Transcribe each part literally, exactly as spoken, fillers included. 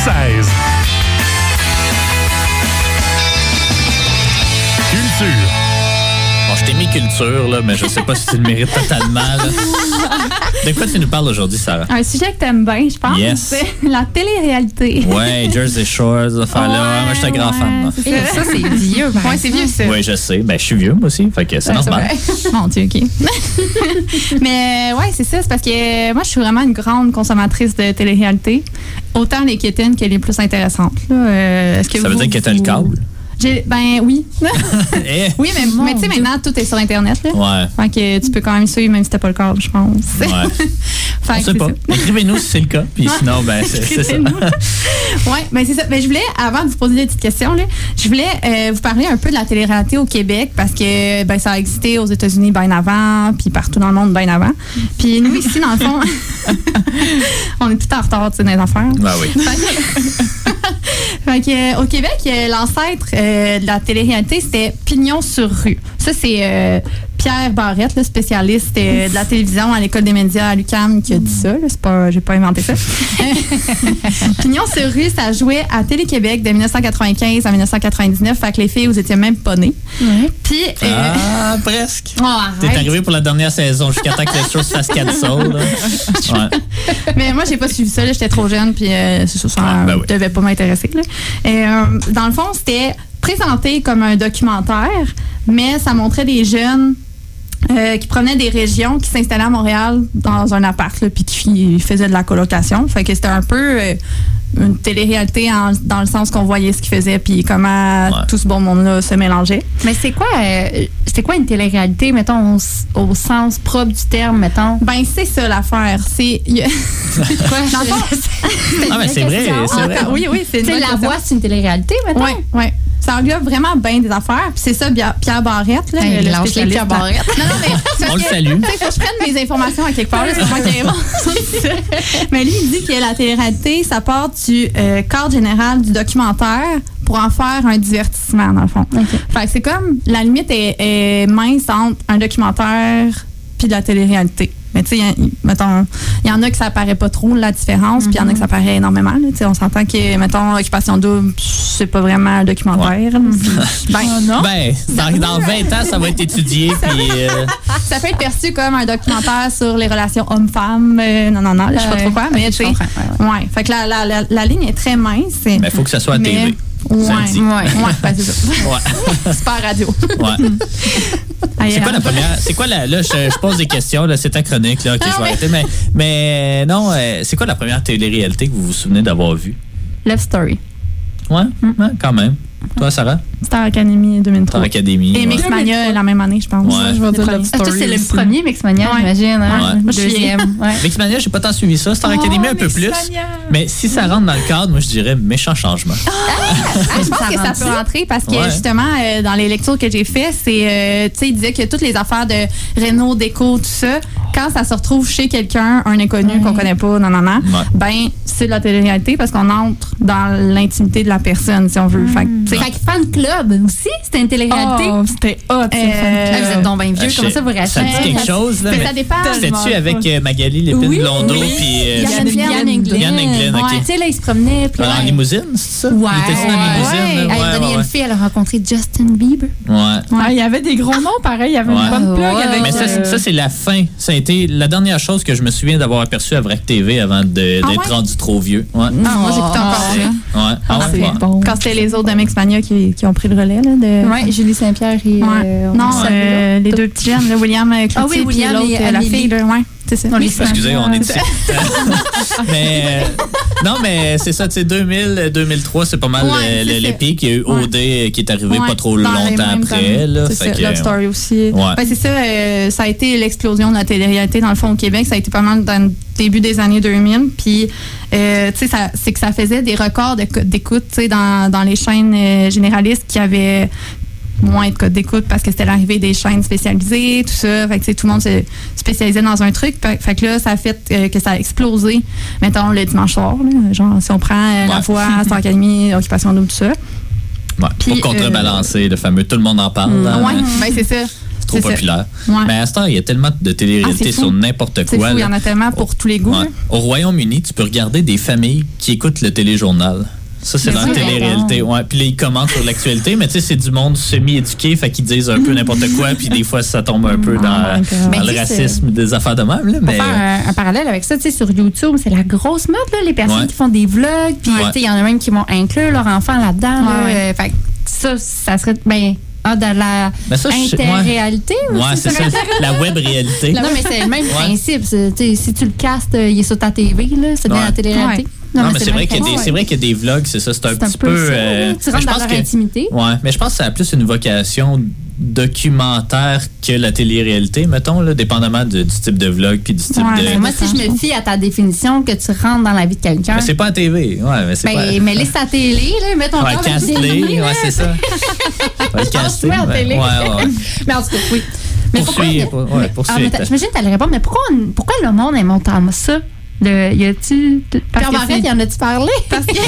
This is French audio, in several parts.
seize. Culture. Bon, je t'ai mis culture, là, mais je sais pas si tu le mérites totalement. Là. De quoi tu nous parles aujourd'hui, Sarah? Un sujet que t'aimes bien, je pense. Yes. C'est la télé-réalité. Ouais, Jersey Shore, ça fait là. Moi, je suis un grand ouais, fan. Moi. C'est Et ça, c'est vieux. ça. Ouais, c'est vieux, ça. Oui, je sais. Ben, je suis vieux, moi aussi. Fait que c'est Ouais, normal. c'est Mon Dieu, OK. Mais ouais, c'est ça. C'est parce que moi, je suis vraiment une grande consommatrice de télé-réalité. Autant les quétaines que les plus intéressantes. Là. Euh, est-ce que Ça vous, veut dire que t'as le câble? J'ai, ben oui. Eh? Oui, mais, mais tu sais, maintenant, tout est sur Internet. Là. Ouais. Fait que tu peux quand même suivre, même si t'as pas le câble, je pense. Ouais. Fait On que sait c'est pas. ça. Écrivez-nous si c'est le cas. Puis sinon, ben, c'est, c'est ça. Oui, ben c'est ça. Ben, je voulais, avant de vous poser des petites questions, là, je voulais euh, vous parler un peu de la télé-réalité au Québec parce que ben, ça a existé aux États-Unis bien avant, puis partout dans le monde bien avant. Puis nous, ici, dans le fond, on est tout en retard tu sais, dans les affaires. Ben oui. Fait que, fait que, euh, au Québec, euh, l'ancêtre euh, de la télé-réalité, c'était Pignon sur rue. Ça, c'est euh, Pierre Barrette, le spécialiste euh, de la télévision à l'École des médias à l'U Q A M, qui a dit ça. Là. C'est pas, j'ai pas inventé ça. Pignon sur rue, ça jouait à Télé-Québec de dix-neuf cent quatre-vingt-quinze à dix-neuf cent quatre-vingt-dix-neuf. Fait que les filles, vous étiez même pas nées. Ouais. Puis... euh, Ah, presque. oh, T'es arrête. arrivé pour la dernière saison jusqu'à temps que le show se fasse cancel. Là. Ouais. Mais moi, j'ai pas suivi ça. là. J'étais trop jeune, puis euh, c'est ça, ça Ah, ben oui. devait pas m'intéresser. Là. Et, euh, dans le fond, c'était présenté comme un documentaire, mais ça montrait des jeunes euh, qui provenaient des régions, qui s'installaient à Montréal dans un appart, là, puis qui faisaient de la colocation. Fait que c'était un peu euh, une télé-réalité en- dans le sens qu'on voyait ce qu'ils faisaient, puis comment Ouais. tout ce bon monde-là se mélangeait. Mais c'est quoi, euh, c'est quoi une télé-réalité, mettons, au, au sens propre du terme, mettons? Ben, c'est ça l'affaire. C'est. y a- Quoi? Dans le fond, Ah, mais c'est vrai, c'est vrai. Encore- oui, oui, c'est une Tu sais, bonne la question. voix, c'est une télé-réalité, mettons? Oui, oui. Ça englobe vraiment bien des affaires. Puis c'est ça, Bia- Pierre Barrette. Là, Hey, le lâche les spécialiste. Pierre Barrette. Non, non, mais c'est On parce le que, salue. tu sais, faut que je prenne mes informations à quelque part. là, C'est pas moi qui invente. Mais lui, il dit que la télé-réalité, ça part du euh, cadre général du documentaire pour en faire un divertissement, dans le fond. Fait que c'est comme, la limite est, est mince entre un documentaire puis de la télé-réalité. Mais tu sais, y a- y- mettons, il y en a que ça paraît pas trop, la différence, puis il y en a que ça paraît énormément. Là. Tu sais, on s'entend que, mettons, Occupation Double, c'est pas vraiment un documentaire. là. Ben, non. Ben, dans, dans vingt ans, ça va être étudié. Puis, euh, Ça peut être perçu comme un documentaire sur les relations hommes-femmes. euh, non, non, non, là, je sais pas trop quoi. Mais tu sais, comprends, ouais, ouais. Fait que la, la, la, la ligne est très mince. ben, il faut que ça soit à Mais- T V. Ouais, Ça le dit. ouais, ouais, ben, c'est ça. Ouais. C'est pas à radio. Ouais. Allez, C'est quoi la hein. première? C'est quoi la. Là, je, je pose des questions, là, c'est ta chronique, là. Ok, Ah, je vais mais- arrêter. Mais, mais non, euh, c'est quoi la première télé-réalité que vous vous souvenez d'avoir vue? Love Story. Ouais, ouais, quand même. Toi, Sarah? Star Academy deux mille Star trois. Academy. Et ouais. Mixmania la même année, je pense. Ouais. Je vais dire Love Ah, toi, Story c'est le aussi. premier Mixmania, Ouais. j'imagine. Hein? Ouais. Le deuxième. Ouais. Mixmania, j'ai pas tant suivi ça. Star Academy, un peu plus. Mais si ça rentre dans le cadre, moi, je dirais méchant changement. Ah, je pense Ça que ça rentre peut ça? rentrer parce que Ouais. justement, euh, dans les lectures que j'ai faites, c'est, euh, tu sais, il disait que toutes les affaires de Renault, Déco, tout ça, quand ça se retrouve chez quelqu'un, un inconnu Ouais. qu'on connaît pas, non, non, non, Ouais. ben, c'est de la télé-réalité parce qu'on entre dans l'intimité de la personne, si on veut. Fait que, tu sais, Fait que Fan Club aussi, c'était une télé-réalité. oh, c'était hot, ça, Euh, Ah, vous êtes donc bien vieux, Je comment sais- ça vous Ça rachetez? dit quelque chose, là. Mais Mais ça dépend. c'était-tu avec euh, Magali Lépine Oui, Blondeau oui. puis euh, Yann, Yann, Yann Englund. Yann Englund, ok. Ouais, tu sais, là, il se promenait. Puis en là, limousine, c'est ça? Ouais. Il était dans la Ouais. limousine. Elle là? a Ouais, donné ouais, une ouais. fille, elle a rencontré Justin Bieber. Ouais. Ah, il y avait des gros noms, pareil. Il y avait Ouais. une bonne plug Ouais. avec... Mais ça, euh, c'est- ça, c'est la fin. Ça a été la dernière chose que je me souviens d'avoir aperçue à Vrac T V avant de- d'être Ah ouais? rendu trop vieux. Ouais. Ah, moi, j'écoutais encore Ah, ça. Ouais. Ah, ouais, c'est ouais. bon. Quand c'était les autres de Mixmania qui, qui ont pris le relais, là, de... Ouais, Julie Saint-Pierre et. Ouais. euh, non, on euh, les deux petits jeunes, là, William euh, Cloutier Ah oui, puis William l'autre, et euh, la Amélie. fille, là, ouais, c'est ça. On les Excusez, on est ici. mais euh, non, mais c'est ça, tu sais, deux mille, deux mille trois, c'est pas mal Ouais, euh, c'est le- ça. les pics. Il y a eu O D qui est arrivé Ouais, pas trop dans les longtemps mêmes après. années. Là, C'est fait ça, que, Love Story aussi. Ouais. Ben, c'est ça, euh, ça a été l'explosion de la télé-réalité dans le fond au Québec. Ça a été pas mal dans le début des années deux mille. Puis, euh, tu sais, ça- c'est que ça faisait des records de co- d'écoute, tu sais, dans, dans les chaînes euh, généralistes qui avaient moins de codes d'écoute parce que c'était l'arrivée des chaînes spécialisées, tout ça. Fait que, tu sais, tout le monde se spécialisait dans un truc. Fait, fait que là, ça a fait euh, que ça a explosé, mettons, le dimanche soir. Là, genre, si on prend euh, La Ouais. Voix, Star Academy, Occupation Double, tout ça. Ouais, Puis, pour contrebalancer le fameux tout le monde en parle. là. Ouais, ben c'est ça. trop C'est ça. populaire. Ouais. Mais à ce temps, il y a tellement de télé-réalité Ah, c'est fou. sur n'importe C'est quoi. fou, il y là. en a tellement pour tous les goûts. Ouais. là. Au Royaume-Uni, tu peux regarder des familles qui écoutent le téléjournal. Ça, c'est Mais dans oui, la télé-réalité. Ouais. Puis là, ils commentent sur l'actualité, mais tu sais, c'est du monde semi-éduqué, fait qu'ils disent un peu n'importe quoi, puis des fois, ça tombe un peu dans, my God. dans Mais le tu sais, racisme des affaires de même. Là, Pour mais, faire un, un parallèle avec ça, tu sais, sur YouTube, c'est la grosse mode, là, les personnes Ouais. qui font des vlogs, puis Ouais. tu sais, il y en a même qui vont inclure leur enfant là-dedans. là, Ouais, ouais. euh, fait que ça, ça serait, ben, ah, de la mais ça, je sais- interréalité. ou Ouais, c'est ça, la web-réalité. Non, mais c'est le même Ouais. principe. c'est, tu sais, si tu le castes, euh, il est sur ta T V, là, c'est bien Ouais. la télé-réalité. Ouais. Non, mais le c'est vrai même qu'il y a des, principe. c'est vrai qu'il y a des vlogs, c'est ça, c'est un C'est petit un peu peu. ça, euh, là. Tu mais rentres je dans pense leur que- intimité. Ouais, mais je pense que ça a plus une vocation documentaire que la télé-réalité, mettons, là, dépendamment de- du type de vlog puis du type Ouais, de. mais Moi, si je me fie à ta définition que tu rentres dans la vie de quelqu'un, Mais c'est pas à T V. Ouais, mais c'est ben, pas. mais laisse ta télé, là, mets ton Ouais, corps à la caster, télé, là. ouais, c'est ça. Ouais, le caster. Lance-toi en Ouais, télé. ouais, ouais. Mais en tout cas, oui. Mais pourquoi Poursuis, il y a- pour- ouais, Ah, poursuis. mais t'as- J'imagine que tu allais répondre, mais pourquoi, on- pourquoi le monde aime autant ça? Le, y a-tu. Parce Pierre que Barrette, c'est- y en a-tu parlé? Parce que,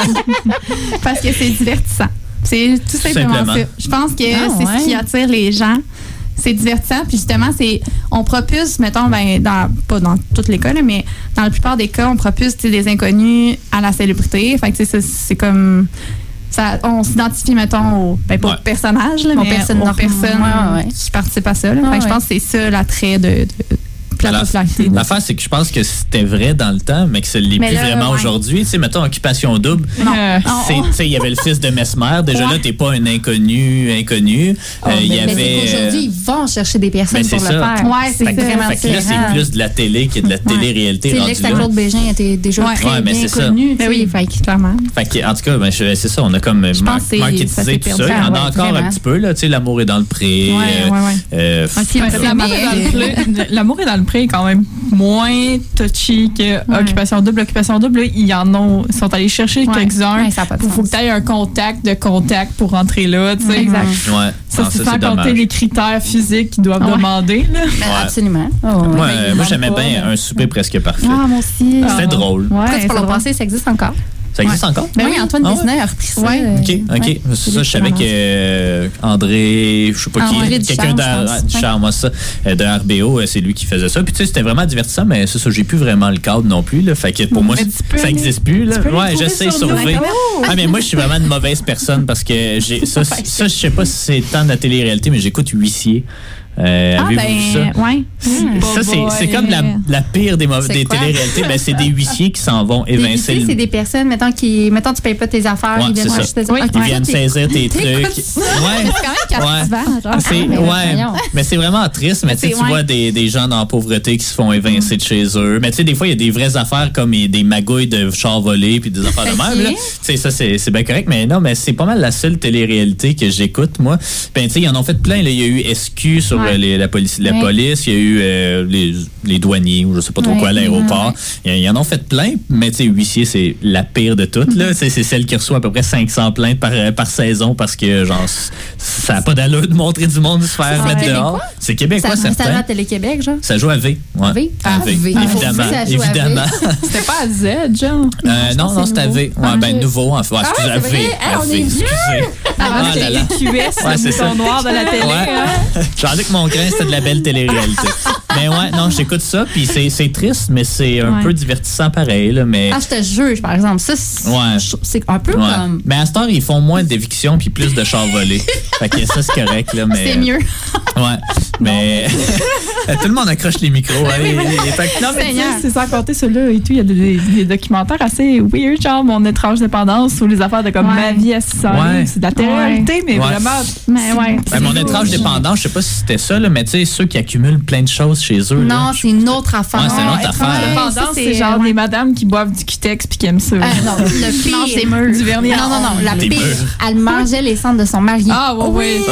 parce que c'est divertissant. C'est tout simplement, simplement. ça. Je pense que Ah, c'est ouais. ce qui attire les gens. C'est divertissant. Puis justement, c'est on propulse, mettons, ben, dans, pas dans tous les cas, là, mais dans la plupart des cas, on propulse tu sais, des inconnus à la célébrité. Fait que tu sais, ça, c'est comme. Ça, on s'identifie, mettons, au, ben, pas Ouais. au personnage, là, Aux mais personnes aux normales. personnes Ouais, ouais. qui participent à ça. Là. Ouais, Fait que je ouais. pense que c'est ça l'attrait de, de, de la La- popularité. L'affaire, c'est que je pense que c'était vrai dans le temps, mais que ce l'est Mais plus là, vraiment ouais. aujourd'hui. Tu sais, mettons Occupation Double. Non. Euh, C'est- tu sais, il y avait le fils de Mesmer. Déjà Ouais. là, t'es pas un inconnu, inconnu. Oh, Euh, il y Mais c'est avait. qu'aujourd'hui, ils vont chercher des personnes Ben, c'est pour ça. le faire. Ouais, c'est Fait que ça. vraiment Fait que là, différent. c'est plus de la télé que de la télé-réalité Tu sais, rendue l'ex à là. Claude Bégin était déjà Ouais. très Ouais, mais bien c'est ça. connu. tu Ben sais, oui, fait que- clairement. Fait que, en tout cas, ben, je- c'est ça, on a comme mar- pense que c'est- ça marketisé s'est tout ça. perdu. Il y en a Ah, ouais, encore un vraiment. petit peu, là, tu sais, l'amour est dans le pré. Ouais, euh, ouais, ouais. euh, Un film Ouais, c'est L'amour est dans le pré. L'amour est dans le pré est quand même moins touchy que Occupation Double. Occupation Double, là, ils en ont, ils sont allés chercher Ouais. quelques-uns. Ouais, ça a pas de Il faut sens. que tu aies un contact de contact pour rentrer là. Tu sais. Exact. ouais. Ça, Non, c'est ça, sans c'est compter dommage. les critères physiques qu'ils doivent Ouais. demander. Là. Ben, Ouais. Absolument. Oh, ouais. Moi, mais euh, ils moi vendent j'aimais pas, bien mais- un souper presque parfait. Ah, moi aussi. C'était drôle. Ouais, Pourquoi tu c'est peux le drôle. passer, ça existe encore. Ça existe encore? Ben oui, Antoine Ah ouais? Vézina a repris ça. Ouais. euh, OK, OK. ouais. C'est ça, je savais que euh, André, je sais pas Ah, qui, André quelqu'un Ducharme, de, je pense. ah, Ducharme, moi, ça, euh, de R B O, euh, c'est lui qui faisait ça. Puis tu sais, c'était vraiment divertissant, mais c'est ça, j'ai plus vraiment le cadre non plus. Là. Fait que pour moi, Mais tu peux ça aller- n'existe plus. Là. tu peux aller Ouais, trouver j'essaie de sur sauver. Internet. Ah, mais moi, je suis vraiment une mauvaise personne parce que j'ai ça, ça, je sais pas si c'est tant de la télé-réalité, mais j'écoute Huissier. Euh, Ah, Avez-vous vu ça? ben, ouais. Ça, c'est, c'est comme la, la pire des, mauvais, C'est des quoi? téléréalités. Ben, c'est des huissiers qui s'en vont Des évincer huissiers, le. c'est des personnes, mettons, qui, mettons, tu payes pas tes affaires, Ouais, ils viennent c'est ça. acheter tes Oui, affaires. Ils Ok, viennent t'es- saisir tes trucs. Ouais. C'est quand même captivant. genre. C'est, mais ouais, voyons. mais c'est vraiment triste. Mais tu sais, C'est- tu ouais. vois des, des gens dans la pauvreté qui se font évincer de chez eux. Mais tu sais, des fois, il y a des vraies affaires comme des magouilles de chars volés puis des affaires de Ok. même. là. Tu sais, ça, c'est, c'est bien correct. Mais non, mais c'est pas mal la seule télé-réalité que j'écoute, moi. Ben, tu sais, ils en ont fait plein. Là. Il y a eu S Q sur Ouais. euh, les- la, police, la Ouais. police. Il y a eu euh, les, les douaniers ou je sais pas trop Ouais. quoi à l'aéroport. Ouais. Ils, ils en ont fait plein. Mais tu sais, huissier, c'est la pire de toutes. Là. Tu sais, c'est celle qui reçoit à peu près cinq cents plaintes par, par saison parce que, genre, ça n'a pas d'allure de montrer du monde se faire C'est mettre québécois? dehors. C'est québécois, Ça, ça va certain. à Télé-Québec, genre? Ça joue à V. Ouais. À V? À V. Ah, V. Évidemment. Ah, ça joue à V. Évidemment. C'était pas à Z, genre. Euh, je non, pense non, que c'est c'est à V. Ouais, nouveau. ben, Ah, nouveau, en fait. Ouais, excusez, c'est à V. vrai? Ah, À on V, est excusez. Avant, Ah là c'était là. les Q S, Ouais, le c'est bouton ça. noir de la télé. Ouais. hein. Jean-Luc Mongrain, c'était de la belle télé-réalité. Mais ouais, non, j'écoute ça, puis c'est, c'est triste, mais c'est un Ouais. peu divertissant pareil, là, mais... Ah, je te juge, par exemple. Ça, c'est Ouais. je- c'est un peu Ouais. comme... Mais à cette heure, ils font moins d'évictions puis plus de chars volés. Fait que ça, c'est correct, là, mais... C'est mieux. Ouais, mais... Tout le monde accroche les micros. hein, les- les- fait que- Non, mais tu sais, Seigneur. c'est sans compter ceux-là et tout. Il y a des, des- des documentaires assez weird, genre Mon étrange dépendance ou les affaires de comme Ouais. ma vie à six cents Ouais. livres. C'est de la télé-réalité, mais Ouais. vraiment. Mais ouais. Ben, mon étrange dépendant, je sais pas si c'était ça, là, mais tu sais, ceux qui accumulent plein de choses chez eux. là, Non, c'est une autre affaire. Ouais, c'est une autre Ouais, affaire. ouais, Dépendance, ça, c'est c'est- genre ouais. des madames qui boivent du Cutex puis qui aiment ça. Ah, non, le pire. Non, c'est mûr. Du vernis. Non, non, non. La Des pire, murs. elle mangeait les cendres de son mari. Ah, ouais, oui.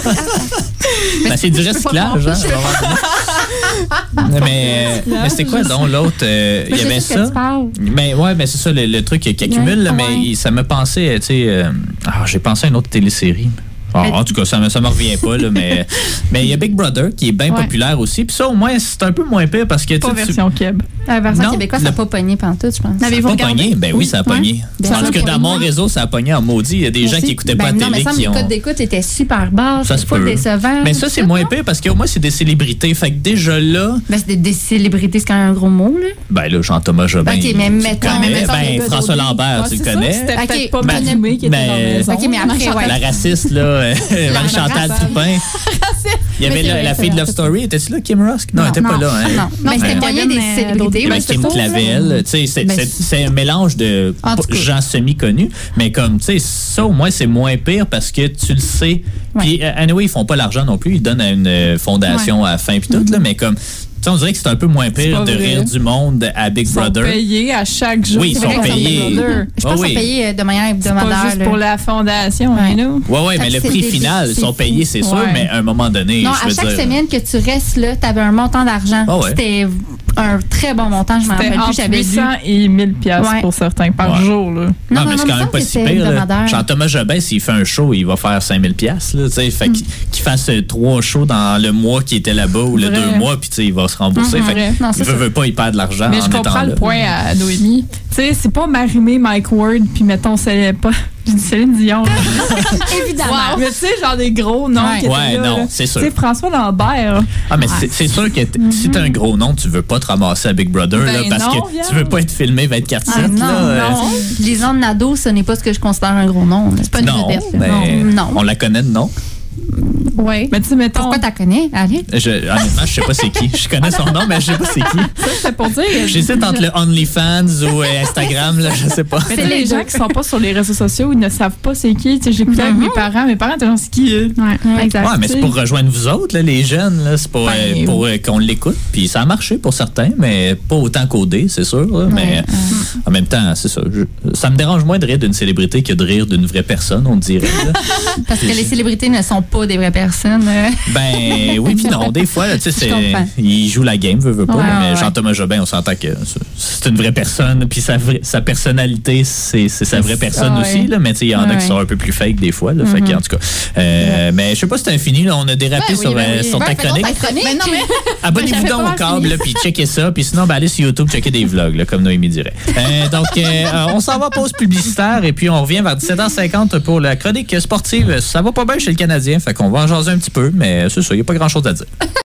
Ben, c'est du je peux pas recyclage, hein, comprendre. à un moment donné. Mais, mais c'était quoi donc l'autre? euh, Il Mais y je avait sais ce que ça. tu parles. Mais ouais, ben c'est ça, le, le truc qui accumule, là, Ouais. mais il- ça me pensait, tu sais, euh, ah, j'ai pensé à une autre télésérie. Ah, Mais- en tout cas, ça me, ça me revient pas, là, mais mais il y a Big Brother qui est bien Ouais. populaire aussi. Puis ça, au moins, c'est un peu moins pire parce que tu Pas sais, tu- version Keb. La version Non, québécoise, le- ça n'a pas pogné pantoute, je pense. L'avez-vous Pas regardé? pogné? Ben oui, ça a pogné. Ben, Parce ça que a dans pogné. mon réseau, ça a pogné en maudit. Il y a des gens qui écoutaient pas ben, la non, mais télé ça, qui mes ont. codes d'écoute étaient super bas. Ça se C'est pas peut. décevant. Mais ça, c'est moins pire parce qu'au moins, c'est des célébrités. Fait que déjà là, Ben, c'est des, des célébrités, c'est quand même un gros mot, là. ben là, Jean-Thomas Jobin. Ok, mais tu le mettons- connais. mettons Ben, le gars François d'Audi. Lambert, Ouais, tu le c'est ça, connais. C'était Ok, peut-être pas ben, Marimé qui était ben, dans la maison. ok, mais après, ouais. La raciste, là, euh, Marie-Chantal raciste. Toupin. Il y avait Mais c'est la, vrai, la c'est fille de vrai, Love c'est Story. Étais-tu là, Kim Rusk? Non, elle était non, pas là. Hein? Non, mais c'était Ben, moyen Kevin, des euh, célébrités. d'autres- Ben, Ben, Kim c'est Clavel, tu sais, c'est- Ben, c'est c'est un mélange de En tout cas. gens semi-connus, mais comme, tu sais, ça au moins c'est moins pire parce que tu le sais. Puis, euh, anyway, ils font pas l'argent non plus, ils donnent à une euh, fondation à la fin, puis tout, là, mais comme, tu sais, on dirait que c'est un peu moins pire pas de vrai. rire du monde à Big Ils sont Brother. payés à chaque jour. Oui, ils C'est sont vrai qu'ils sont payés. payés. Je pense Ah qu'ils oui. sont payés euh, de manière C'est pas hebdomadaire. juste là. pour la fondation, Ouais. mais nous. Ouais, ouais, mais Fait le que prix c'est des- final, ils c'est sont fou. payés, c'est sûr, Ouais. mais à un moment donné, Non, je à veux chaque dire. semaine que tu restes là, tu avais un montant d'argent. Ah ouais. C'était un très bon montant, je m'en C'était rappelle plus, entre j'avais huit lu. cents et mille piastres Ouais. pour certains par Ouais. jour. Là. Non, Non, mais non, c'est non, quand même il pas me si semble que pire. c'était là. hebdomadaire. Jean-Thomas Jobin, s'il fait un show, il va faire cinq mille piastres. Là, tu sais, fait qu'il qu'il fasse euh, trois shows dans le mois qu'il était là-bas ou le Vrai. deux mois, puis tu sais, il va se rembourser. Mhm. Fait que Vrai. Non, il c'est veut, ça. veut pas, il perd de l'argent Mais en je étant comprends là. le point à Noémie. Tu sais, c'est pas Marimé, Mike Ward, puis mettons, c'est pas. J'ai dit Céline Dion. là. Évidemment. Mais tu sais, genre des gros noms Ouais. qui étaient Ouais, là, non, là. c'est sûr. Tu sais, François Lambert. Ah, mais Ouais. c'est- c'est sûr que t- si t'as un gros nom, tu veux pas te ramasser à Big Brother, Ben là, parce non, que viens. tu veux pas être filmé vingt-quatre sept. Ah, non, là, euh, non. Lisanne Nadeau, ce n'est pas ce que je considère un gros nom. C'est pas une Non, vedette. là. ben, non. non. on la connaît de nom. Oui. Mais tu sais, mettons. Pourquoi t'as connais, Allez? Je, honnêtement, je sais pas c'est qui. Je connais son nom, mais je sais pas c'est qui. Ça, c'est pour dire. J'hésite entre le OnlyFans ou euh, Instagram, là, je sais pas. Mais tu sais, C'est les les gens deux. qui sont pas sur les réseaux sociaux, ils ne savent pas c'est qui. Tu sais, j'écoutais avec mes parents. Mes parents étaient genre, c'est qui? euh? Ouais, exact. Ouais, mais c'est pour rejoindre vous autres, là, les jeunes. là. C'est pour, euh, Ben, pour euh, qu'on l'écoute. Puis ça a marché pour certains, mais pas autant codé, c'est sûr. là. Mais en même temps, c'est ça. Je- ça me dérange moins de rire d'une célébrité que de rire d'une vraie personne, on dirait. là. Parce que les célébrités ne sont pas des vraies personnes. euh. Ben oui, puis non. Des fois, là, tu sais, c'est- comprends. il joue la game, veut, veut pas. Ouais, là, mais ouais. Jean-Thomas Jobin, on s'entend que c'est- c'est une vraie personne. Puis sa, vraie- sa personnalité, c'est c'est sa vraie personne Ah, aussi. ouais. Là, mais tu sais, il y en a Ouais. qui sont un peu plus fake des fois. Là, fait que, en tout cas. Euh, mais je sais pas si c'est infini. Là, on a dérapé Ben oui, sur, ben euh, oui. sur ta Ben, fais donc chronique. ta chronique. Mais non, mais Abonnez-vous j'avais donc pas au câble, fini. là, puis checkez ça. Puis sinon, ben, allez sur YouTube, checker des vlogs, là, comme Noémie dirait. Euh, donc, euh, euh, on s'en va pause publicitaire et puis on revient vers dix-sept heures cinquante pour la chronique sportive. Ça va pas bien chez le Canadien, fait qu'on va en jaser un petit peu, mais c'est ça, il n'y a pas grand-chose à dire.